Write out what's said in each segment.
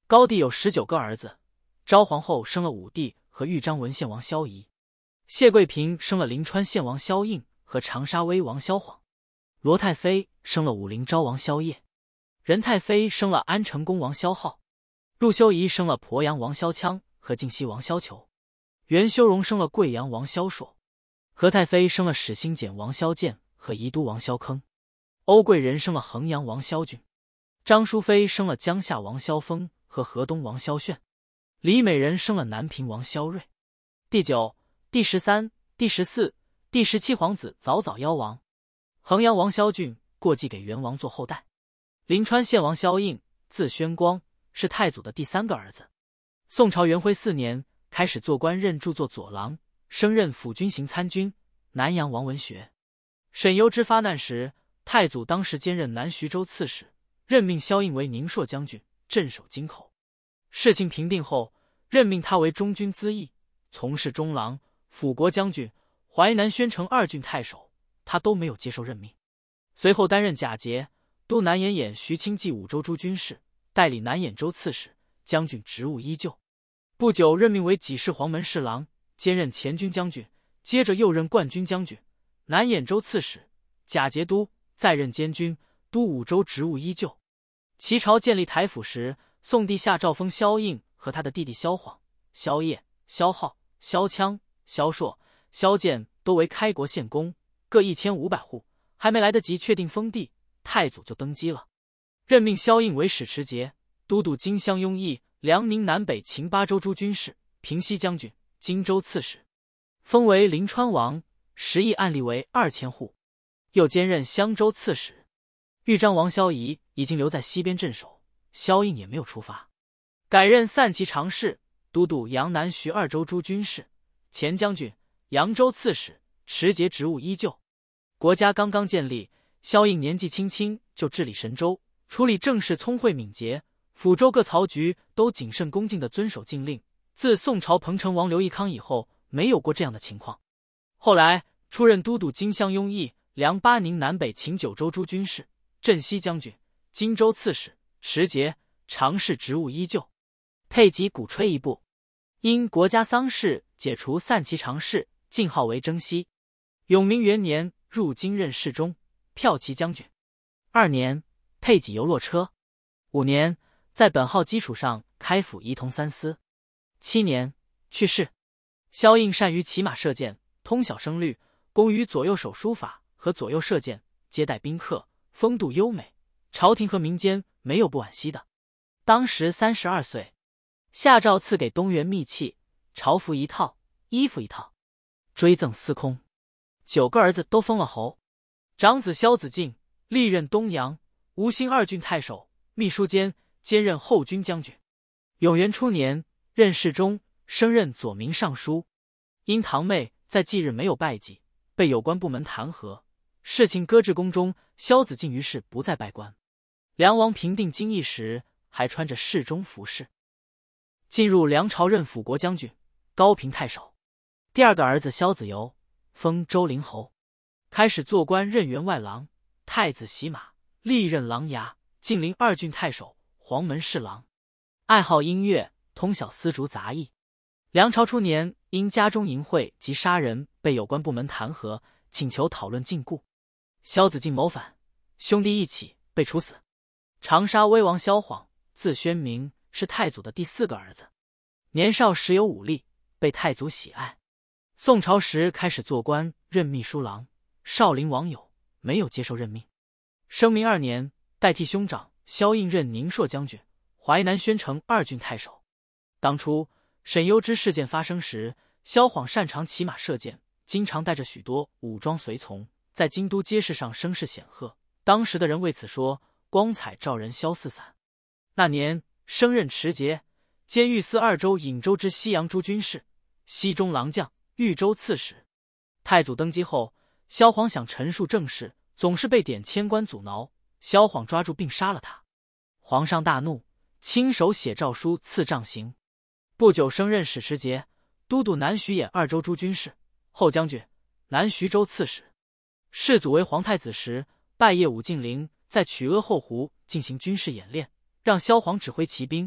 高帝有19个儿子，昭皇后生了武帝和豫章文献王萧仪，谢贵嫔生了临川献王萧应和长沙威王萧晃，罗太妃生了武陵昭王萧烨，任太妃生了安成宫王萧浩，陆修仪生了鄱阳王萧羌和靖西王萧求，元修容生了贵阳王萧硕，何太妃生了始兴简王萧剑和宜都王萧坑，欧贵人生了衡阳王萧俊，张淑妃生了江夏王萧峰和河东王萧炫，李美人生了南平王萧睿。第9、第13、第14、第17皇子早早夭亡。衡阳王萧俊过继给元王做后代。临川献王萧应，字宣光，是太祖的第3个儿子。宋朝元徽4年开始做官，任著作左郎，升任辅军行参军、南阳王文学。沈攸之发难时，太祖当时兼任南徐州刺史，任命萧应为宁朔将军，镇守京口。事情平定后，任命他为中军资议，从事中郎、辅国将军、淮南宣城2郡太守，他都没有接受任命。随后担任假节、都南延尹徐清济5州诸军事，代理南兖州刺史，将军职务依旧。不久任命为给事黄门侍郎，兼任前军将军，接着又任冠军将军、南兖州刺史、假节都，再任监军，都5州职务依旧。齐朝建立台府时，宋帝下诏封萧应和他的弟弟萧晃、萧烨、萧浩、萧羌、萧硕、萧剑都为开国县公，各1500户，还没来得及确定封地，太祖就登基了。任命萧应为使持节、都督荆襄雍邑、辽宁南北秦8州诸军事、平西将军、荆州刺史，封为临川王，食邑案例为2000户，又兼任襄州刺史。豫章王萧仪已经留在西边镇守，萧应也没有出发，改任散骑常侍，都督扬南徐2州诸军事，前将军、扬州刺史，持节职务依旧。国家刚刚建立，萧应年纪轻轻就治理神州，处理政事聪慧敏捷，抚州各曹局都谨慎恭敬地遵守禁令。自宋朝彭城王刘义康以后，没有过这样的情况。后来出任都督荆襄雍邑、辽巴宁南北秦9州诸军事，镇西将军、荆州刺史，持节、常侍职务依旧。配给鼓吹一部，因国家丧事解除散骑常侍，进号为征西。永明元年入京任侍中、骠骑将军。2年配给游骆车。5年在本号基础上开府仪同3司。7年去世。萧应善于骑马射箭，通晓声律，工于左右手书法和左右射箭，接待宾客，风度优美，朝廷和民间没有不惋惜的。当时32岁，下诏赐给东原秘器、朝服1套，衣服1套，追赠司空。9个儿子都封了侯。长子萧子敬历任东阳、吴兴2郡太守、秘书监，兼任后军将军。永元初年任侍中，升任左民尚书。因堂妹在忌日没有拜祭，被有关部门弹劾，事情搁置宫中，萧子敬于是不再拜官。梁王平定京邑时，还穿着侍中服饰。进入梁朝任辅国将军、高平太守。第2个儿子萧子由封周陵侯，开始做官，任员外郎、太子洗马，历任琅琊、晋陵2郡太守、黄门侍郎。爱好音乐，通晓丝竹杂艺。梁朝初年，因家中淫秽及杀人，被有关部门弹劾，请求讨论禁锢。萧子敬谋反，兄弟一起被处死。长沙威王萧晃，字宣明，是太祖的第4个儿子。年少时有武力，被太祖喜爱。宋朝时开始做官，任秘书郎、少陵王友，没有接受任命。生明2年，代替兄长萧应任宁朔将军、淮南宣城2郡太守。当初沈攸之事件发生时，萧晃擅长骑马射箭，经常带着许多武装随从，在京都街市上声势显赫，当时的人为此说光彩照人萧四散。那年升任持节，兼御司2州颍州之西阳诸军事、西中郎将、豫州刺史。太祖登基后，萧晃想陈述政事，总是被点迁官阻挠，萧晃抓住并杀了他。皇上大怒，亲手写诏书赐杖刑。不久升任使持节，都督南徐兖2州诸军事、后将军、南徐州刺史。世祖为皇太子时，拜谒武敬陵，在曲阿后湖进行军事演练，让萧晃指挥骑兵。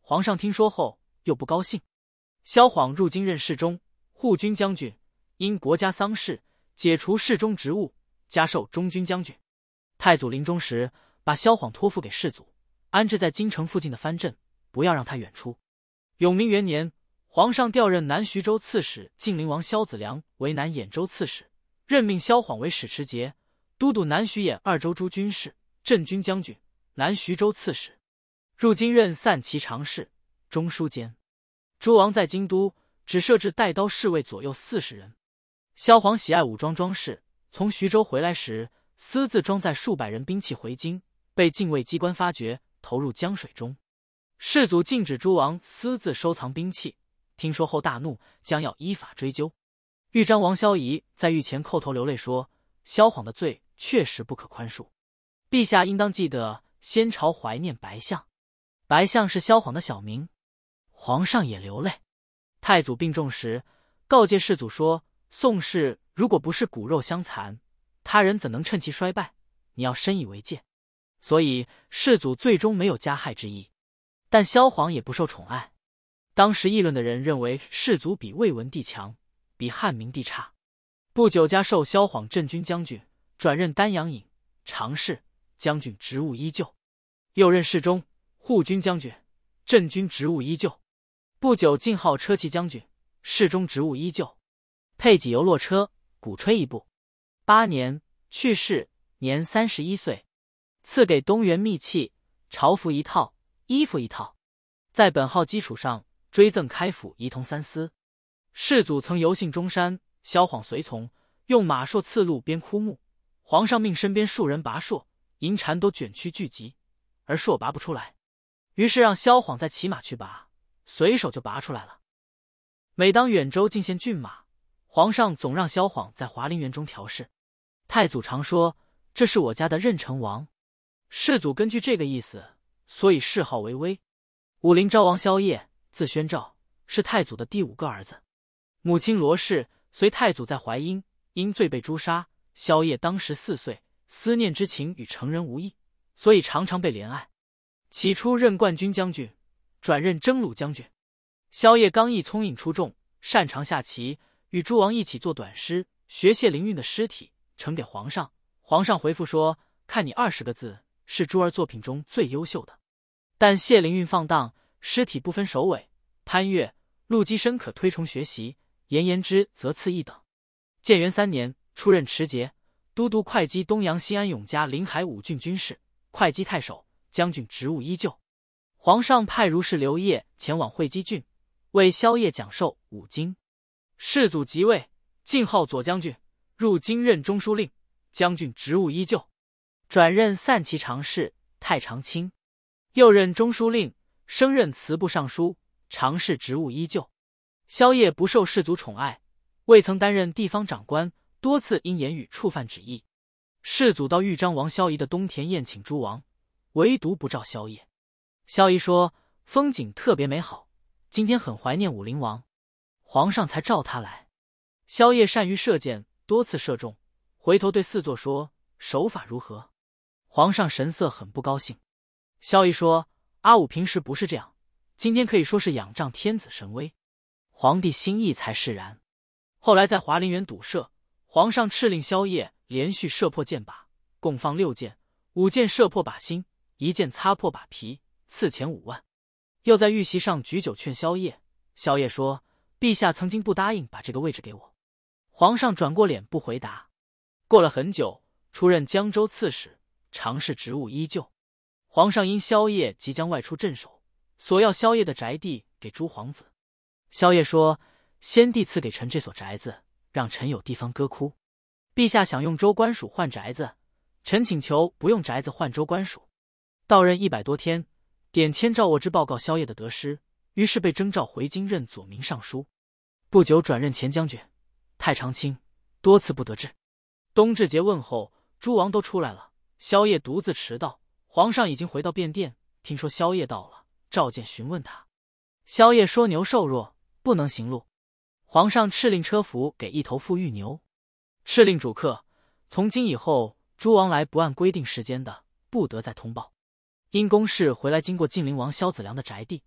皇上听说后又不高兴。萧晃入京任侍中、护军将军，因国家丧事，解除侍中职务，加授中军将军。太祖临终时，把萧晃托付给世祖，安置在京城附近的藩镇，不要让他远出。永明元年，皇上调任南徐州刺史晋灵王萧子良为南兖州刺史，任命萧晃为使持节，都督南徐兖二州诸军事，镇军将军，南徐州刺史。入京任散骑常侍、中书监。诸王在京都只设置带刀侍卫左右40人。萧晃喜爱武装装饰，从徐州回来时，私自装载数百人兵器回京，被禁卫机关发觉，投入江水中。世祖禁止诸王私自收藏兵器，听说后大怒，将要依法追究。豫章王萧仪在狱前叩头流泪说：“萧晃的罪确实不可宽恕，陛下应当记得先朝怀念白象。”白象是萧晃的小名。皇上也流泪。太祖病重时，告诫世祖说：“宋氏如果不是骨肉相残，他人怎能趁其衰败？你要深以为戒。”所以世祖最终没有加害之意。但萧晃也不受宠爱，当时议论的人认为世祖比魏文帝强，比汉明帝差。不久加授萧晃镇军将军，转任丹阳尹、常侍、将军职务依旧，又任侍中、护军将军，镇军职务依旧。不久晋号车骑将军，侍中职务依旧，配给游骆车、鼓吹一部。8年去世，年31岁。赐给东原秘器、朝服1套、衣服1套。在本号基础上追赠开府仪同3司。世祖曾游幸中山，萧晃随从，用马槊刺路边枯木，皇上命身边数人拔槊，银蝉都卷曲聚集，而槊拔不出来，于是让萧晃再骑马去拔，随手就拔出来了。每当远州进献骏马，皇上总让萧晃在华林园中调试。太祖常说：“这是我家的任城王。”世祖根据这个意思，所以谥号为威。武陵昭王萧邺，字宣昭，是太祖的第5个儿子。母亲罗氏随太祖在淮阴，因罪被诛杀。萧邺当时4岁，思念之情与成人无异，所以常常被怜爱。起初任冠军将军，转任征虏将军。萧邺刚毅聪颖出众，擅长下棋，与诸王一起做短诗，学谢灵运的诗体，呈给皇上。皇上回复说：“看你20个字，是诸儿作品中最优秀的。”但谢灵运放荡，诗体不分首尾。潘岳、陆机深可推崇学习，颜延之则次一等。建元3年，出任持节，都督会稽东阳西安永嘉临海5郡军事，会稽太守、将军职务依旧。皇上派儒士刘烨前往会稽郡，为萧邺讲授5经。世祖即位，晋号左将军，入京任中书令，将军职务依旧，转任散骑常侍、太常卿，又任中书令，升任祠部尚书，常侍职务依旧。萧邺不受世祖宠爱，未曾担任地方长官，多次因言语触犯旨意。世祖到豫章王萧仪的东田宴请诸王，唯独不召萧邺。萧仪说：“风景特别美好，今天很怀念武陵王，皇上才召他来。”萧邺善于射箭，多次射中，回头对四座说：“手法如何？”皇上神色很不高兴。萧仪说：“阿武平时不是这样，今天可以说是仰仗天子神威，皇帝心意才释然。”后来在华林园堵射，皇上敕令萧邺连续射破箭靶，共放6箭，5箭射破靶心，1箭擦破靶皮，赐钱5万。又在御席上举酒劝萧邺，萧邺说：“陛下曾经不答应把这个位置给我。”皇上转过脸不回答。过了很久，出任江州刺史，常侍职务依旧。皇上因萧邺即将外出镇守，索要萧邺的宅地给诸皇子。萧邺说：“先帝赐给臣这所宅子，让臣有地方歌哭。陛下想用州官署换宅子，臣请求不用宅子换州官署。”到任100多天，典签赵沃之报告萧邺的得失，于是被征召回京任左民尚书。不久转任前将军、太常卿，多次不得志。冬至节问候，诸王都出来了，萧邺独自迟到。皇上已经回到便殿，听说萧邺到了，召见询问他。萧邺说牛瘦弱，不能行路。皇上敕令车服给1头富裕牛，敕令主客，从今以后，诸王来不按规定时间的，不得再通报。因公事回来经过晋灵王萧子良的宅地，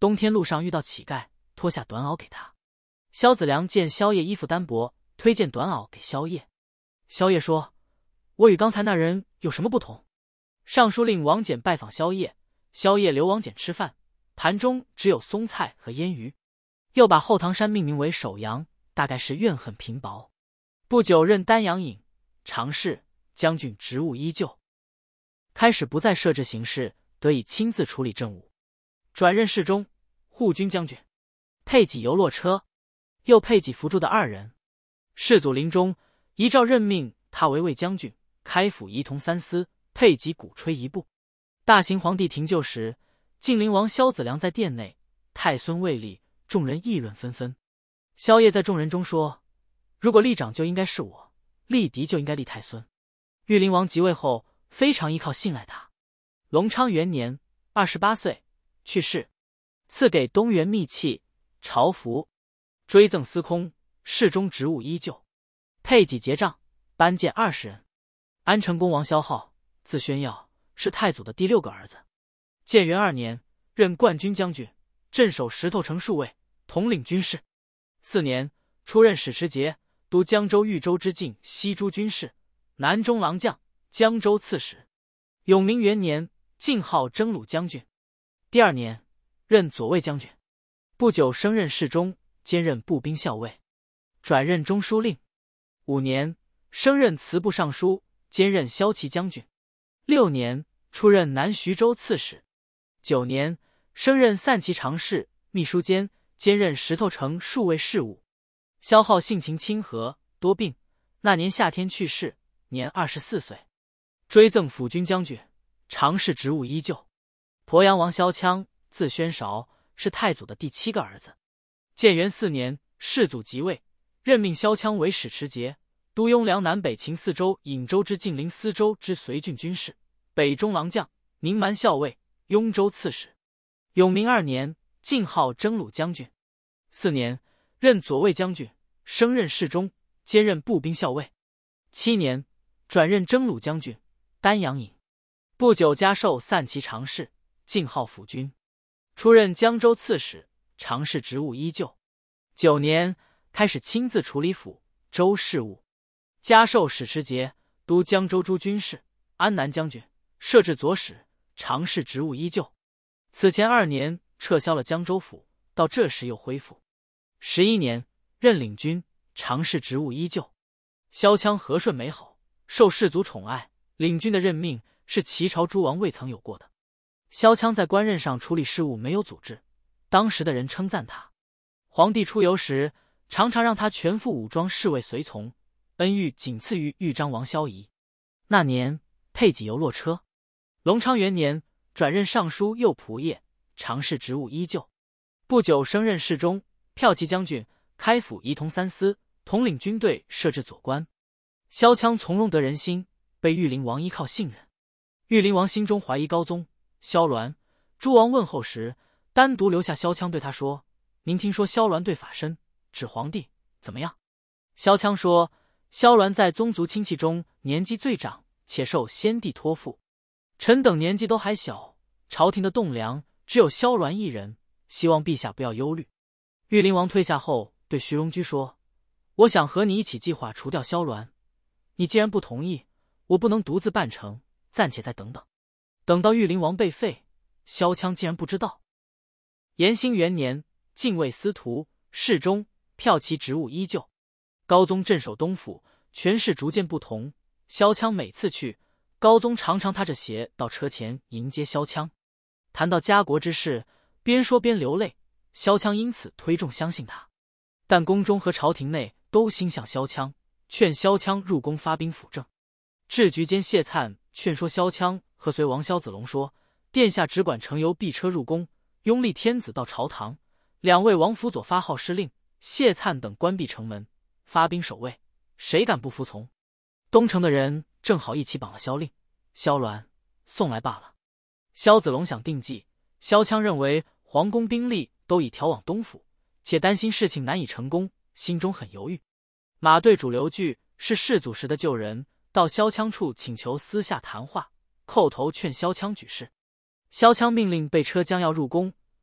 冬天路上遇到乞丐，脱下短袄给他。萧子良见萧夜衣服单薄，推荐短袄给萧夜。萧夜说：“我与刚才那人有什么不同？”尚书令王翦拜访萧夜，萧夜留王翦吃饭，盘中只有松菜和腌鱼。又把后唐山命名为首阳，大概是怨恨平薄。不久任丹阳尹、常侍、将军职务依旧，开始不再设置刑事，得以亲自处理政务。转任侍中、护军将军，配给游骆车，又配给扶助的2人。世祖临终，遗诏任命他为卫将军，开府仪同3司，配给鼓吹1部。大行皇帝停柩时，晋灵王萧子良在殿内，太孙未立，众人议论纷纷。萧夜在众人中说：“如果立长就应该是我，立嫡就应该立太孙。”裕灵王即位后，非常依靠信赖他。隆昌元年，28岁去世，赐给东原秘器、朝服，追赠司空，侍中职务依旧，配给结账，颁荐20人。安成公王萧浩，字宣耀，是太祖的第6个儿子。建元2年，任冠军将军，镇守石头城戍卫，统领军事。4年，出任使持节，督江州、豫州之境西诸军事，南中郎将，江州刺史。永明元年，晋号征虏将军。第2年，任左卫将军。不久升任侍中，兼任步兵校尉，转任中书令。5年，升任祠部尚书，兼任骁骑将军。6年，出任南徐州刺史。9年，升任散骑常侍、秘书监，兼任石头城戍卫事务。萧浩性情亲和，多病，那年夏天去世，年24岁。追赠辅军将军，常侍职务依旧。鄱阳王萧羌，字宣韶，是太祖的第7个儿子。建元4年，世祖即位，任命萧羌为使持节，督雍凉南北秦4州、颍州之晋陵司州之绥郡军事，北中郎将，宁蛮校尉，雍州刺史。永明2年，晋号征虏将军。4年，任左卫将军，升任侍中，兼任步兵校尉。7年，转任征虏将军，丹阳尹。不久加授散骑常侍，晋号辅军。出任江州刺史，常侍职务依旧。9年，开始亲自处理府州事务，加授使持节，督江州诸军事，安南将军，设置左史，常侍职务依旧。此前2年撤销了江州府，到这时又恢复。11年，任领军，常侍职务依旧。萧羌和顺美好，受世祖宠爱，领军的任命是齐朝诸王未曾有过的。萧羌在官任上处理事务没有组织，当时的人称赞他。皇帝出游时，常常让他全副武装侍卫随从，恩遇仅次于豫章王萧仪。那年配给游骆车。隆昌元年，转任尚书右仆射，常侍职务依旧。不久升任侍中、骠骑将军，开府仪同3司，统领军队，设置左官。萧羌从容得人心，被裕灵王依靠信任。裕灵王心中怀疑高宗、萧鸾。诸王问候时，单独留下萧羌对他说：“您听说萧鸾对法深，指皇帝怎么样？”萧羌说：“萧鸾在宗族亲戚中年纪最长，且受先帝托付。臣等年纪都还小，朝廷的栋梁只有萧鸾一人，希望陛下不要忧虑。”裕灵王退下后，对徐荣居说：“我想和你一起计划除掉萧鸾，你既然不同意，我不能独自办成，暂且再等等。”等到裕灵王被废，萧羌竟然不知道。延兴元年，禁卫司徒、侍中、骠骑职务依旧。高宗镇守东府，权势逐渐不同。萧羌每次去，高宗常常踏着鞋到车前迎接萧羌。谈到家国之事，边说边流泪，萧羌因此推重相信他。但宫中和朝廷内都心向萧羌，劝萧羌入宫发兵辅政。治局监谢粲劝说萧羌和随王萧子龙说：“殿下只管乘游璧车入宫，拥立天子到朝堂，2位王辅佐发号施令，谢粲等关闭城门，发兵守卫，谁敢不服从？”东城的人正好一起绑了萧令、萧鸾，送来罢了。萧子龙想定计，萧羌认为皇宫兵力都已调往东府，且担心事情难以成功，心中很犹豫。马队主刘据是世祖时的旧人，到萧羌处请求私下谈话，叩头劝萧羌举事。萧羌命令备车将要入宫，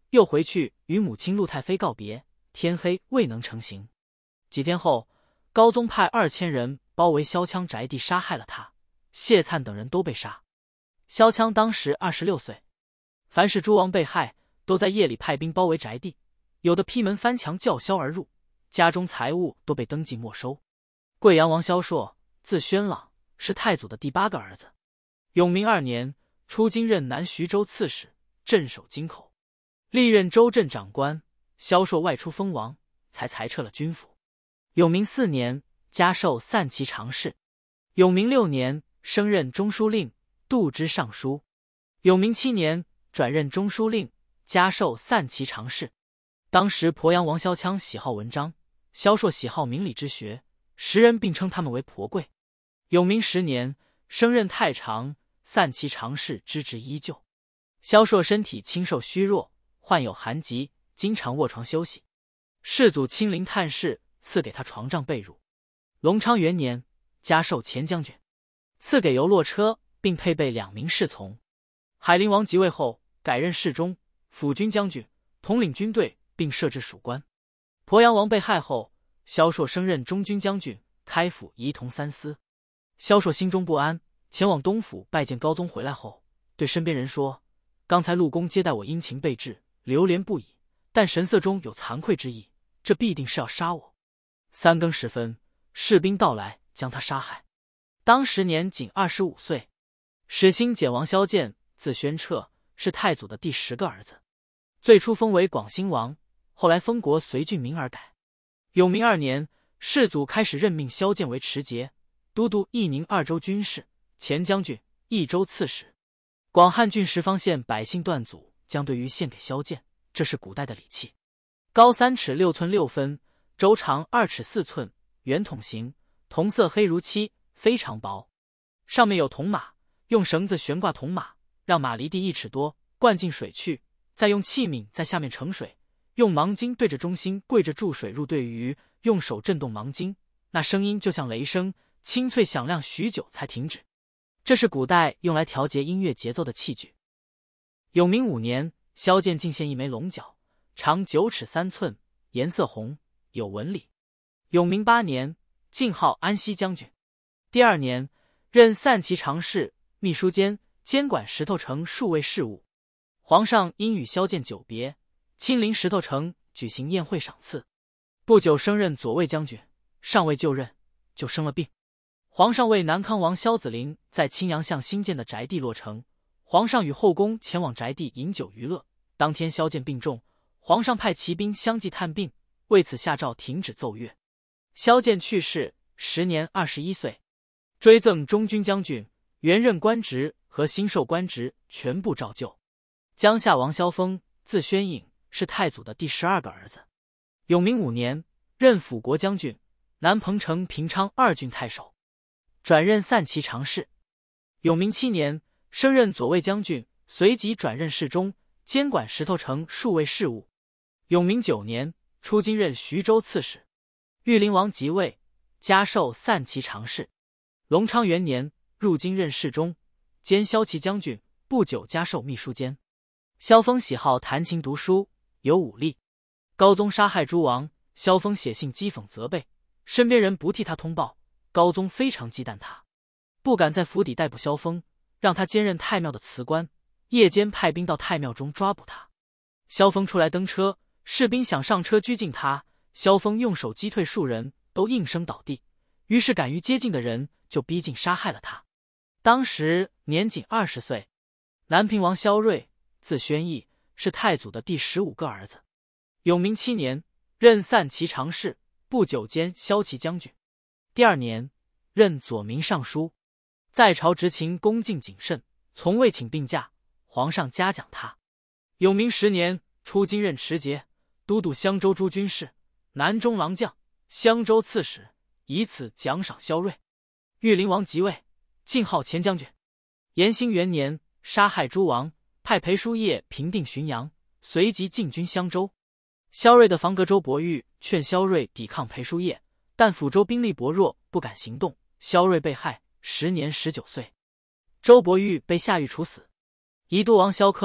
又回去与母亲陆太妃告别，天黑未能成行。几天后，高宗派2000人包围萧羌宅地，杀害了他，谢粲等人都被杀。萧羌当时26岁。凡是诸王被害，都在夜里派兵包围宅地，有的劈门翻墙叫嚣而入，家中财物都被登记没收。贵阳王萧硕，字宣朗，是太祖的第8个儿子。永明2年，出京任南徐州刺史，镇守京口，历任州镇长官。萧硕外出封王，才裁撤了军府。永明4年，加授散骑常侍。永明6年，升任中书令、度支尚书。永明7年，转任中书令，加授散骑常侍。当时鄱阳王萧羌喜好文章，萧硕喜好明理之学，时人并称他们为婆贵。永明10年，升任太常、散骑常侍之职依旧。萧硕身体清瘦虚弱，患有寒疾，经常卧床休息。世祖亲临探视，赐给他床帐被褥。隆昌元年，加授前将军，赐给游骆车，并配备2名侍从。海陵王即位后，改任侍中、辅军将军，统领军队，并设置属官。鄱阳王被害后，萧硕升任中军将军，开府仪同3司。萧硕心中不安，前往东府拜见高宗。回来后，对身边人说：“刚才陆公接待我殷勤备至，流连不已，但神色中有惭愧之意，这必定是要杀我。”3更时分，士兵到来，将他杀害。当时年仅25岁。始兴简王萧剑，字宣彻，是太祖的第10个儿子。最初封为广兴王，后来封国随郡名而改。永明2年，世祖开始任命萧剑为持节、都督义宁2州军事、前将军、益州刺史。广汉郡什方县百姓断祖，将对于献给萧剑，这是古代的礼器。高3尺6寸6分，周长2尺4寸，圆筒形，铜色黑如漆，非常薄。上面有铜马，用绳子悬挂铜马，让马离地1尺多，灌进水去，再用器皿在下面盛水，用芒巾对着中心跪着注水入对鱼，用手震动芒巾，那声音就像雷声，清脆响亮许久才停止。这是古代用来调节音乐节奏的器具。永明5年，萧剑进献一枚龙角，长9尺3寸，颜色红，有纹理。永明8年，晋号安西将军。第2年，任散骑常侍、秘书监，监管石头城数位事务。皇上因与萧剑久别，亲临石头城举行宴会赏赐。不久升任左卫将军，尚未就任，就生了病。皇上为南康王萧子陵在青阳巷新建的宅地落成，皇上与后宫前往宅地饮酒娱乐。当天萧剑病重，皇上派骑兵相继探病，为此下诏停止奏乐。萧剑去世，时年21岁。追赠中军将军，原任官职和新授官职全部照旧。江夏王萧峰，字宣颖，是太祖的第12个儿子。永明5年，任辅国将军，南彭城平昌2郡太守，转任散骑常侍。永明7年，升任左卫将军，随即转任侍中，监管石头城数位事务。永明9年，出京任徐州刺史。裕陵王即位，加授散骑常侍。隆昌元年，入京任侍中，兼骁骑将军，不久加授秘书监。萧峰喜好弹琴读书，有武力。高宗杀害诸王，萧峰写信讥讽责备，身边人不替他通报，高宗非常忌惮他，不敢在府邸逮捕萧峰，让他兼任太庙的祠官，夜间派兵到太庙中抓捕他。萧峰出来登车，士兵想上车拘禁他，萧峰用手击退数人，都应声倒地，于是敢于接近的人就逼近杀害了他。当时年仅20岁。南平王萧睿，字宣义，是太祖的第15个儿子。永明7年，任散骑常侍，不久兼骁骑将军。第2年，任左民尚书。在朝执勤恭敬谨慎，从未请病假，皇上嘉奖他。永明10年，出京任持节，都督襄州诸军事，南中郎将，襄州刺史，以此奖赏萧睿。裕陵王即位，晋号前将军。延兴元年，杀害诸王，派裴叔业平定浔阳，随即进军襄州。萧睿的房阁周伯玉劝萧睿抵抗裴叔业，但抚州兵力薄弱，不敢行动。萧睿被害，时年19岁。周伯玉被下狱处死。宜都王萧坑，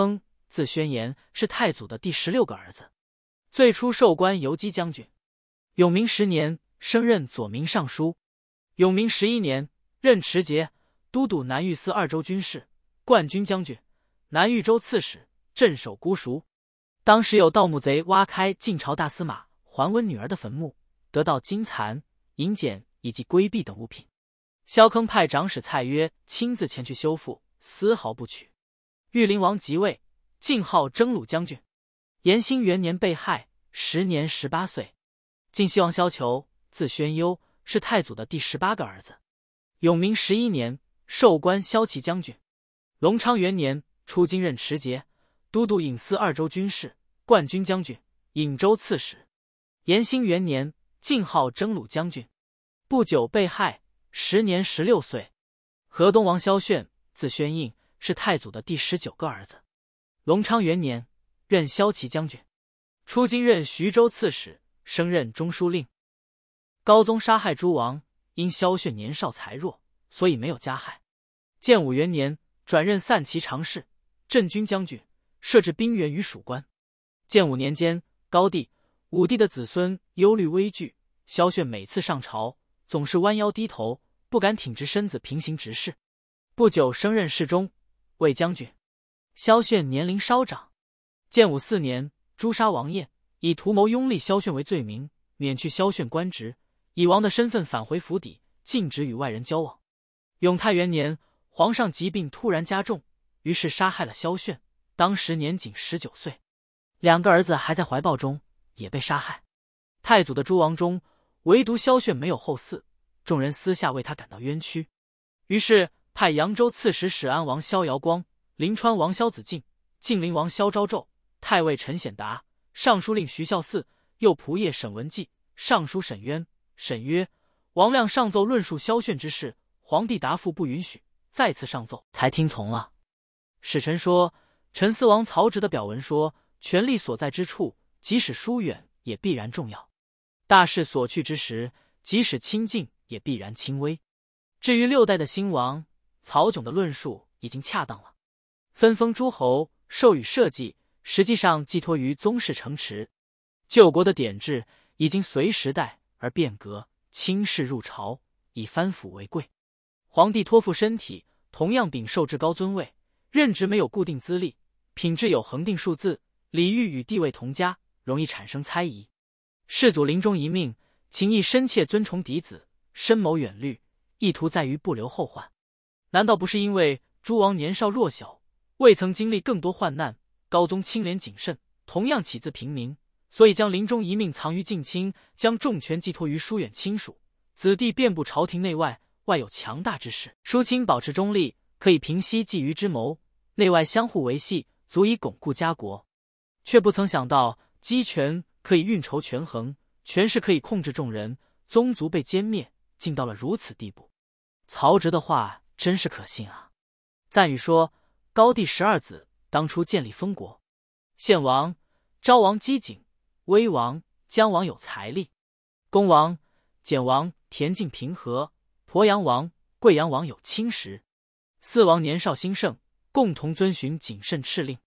字宣言，是太祖的第16个儿子。最初授官游击将军。永明10年，升任左民尚书。永明11年，任持节、都督南豫司2州军事、冠军将军、南豫州刺史，镇守姑熟。当时有盗墓贼挖开晋朝大司马桓温女儿的坟墓，得到金蚕、银简以及龟币等物品。萧坑派长史蔡约亲自前去修复，丝毫不取。玉灵王即位，晋号征虏将军。延兴元年被害，时年18岁。晋西王萧求，字宣幽，是太祖的第18个儿子。永明11年，授官骁骑将军。隆昌元年，出京任持节、都督颍司2州军事、冠军将军、颍州刺史。延兴元年，晋号征虏将军。不久被害，时年16岁。河东王萧炫，字宣应，是太祖的第19个儿子。隆昌元年，任骁骑将军。出京任徐州刺史，升任中书令。高宗杀害诸王，因萧炫年少才弱，所以没有加害。建武元年，转任散骑常侍、镇军将军，设置兵员于属关。建武年间，高帝、武帝的子孙忧虑危惧，萧炫每次上朝总是弯腰低头，不敢挺直身子平行直视。不久升任侍中、卫将军。萧炫年龄稍长。建武4年，诛杀王晏，以图谋拥立萧炫为罪名，免去萧炫官职，以王的身份返回府邸，禁止与外人交往。永泰元年，皇上疾病突然加重，于是杀害了萧炫，当时年仅19岁。2个儿子还在怀抱中，也被杀害。太祖的诸王中，唯独萧炫没有后嗣，众人私下为他感到冤屈，于是派扬州刺史始安王萧遥光、临川王萧子敬、晋陵王萧昭胄、太尉陈显达、尚书令徐孝嗣、右仆射沈文季、尚书沈渊、沈约、王亮上奏论述萧炫之事，皇帝答复不允许，再次上奏才听从了。使臣说，陈思王曹植的表文说，权力所在之处，即使疏远也必然重要；大势所去之时，即使亲近也必然轻微。至于6代的兴亡，曹炯的论述已经恰当了。分封诸侯，授予社稷，实际上寄托于宗室承持。旧国的典制已经随时代而变革，轻视入朝，以藩府为贵。皇帝托付身体，同样禀受至高尊位，任职没有固定资历，品质有恒定数字，礼遇与地位同家，容易产生猜疑。世祖临终遗命，情意深切尊崇嫡子，深谋远虑，意图在于不留后患。难道不是因为诸王年少弱小，未曾经历更多患难，高宗清廉谨慎，同样起自平民，所以将临终遗命藏于近亲，将重权寄托于疏远亲属，子弟遍布朝廷内外，外有强大之势，疏亲保持中立，可以平息觊觎之谋，内外相互维系，足以巩固家国。却不曾想到集权可以运筹权衡，权势可以控制众人，宗族被歼灭，竟到了如此地步。曹植的话真是可信啊！赞语说，高帝12子当初建立封国，献王、昭王机警，威王、姜王有财力，恭王、简王恬静平和，鄱阳王、贵阳王有轻识。4王年少兴盛，共同遵循谨慎敕令。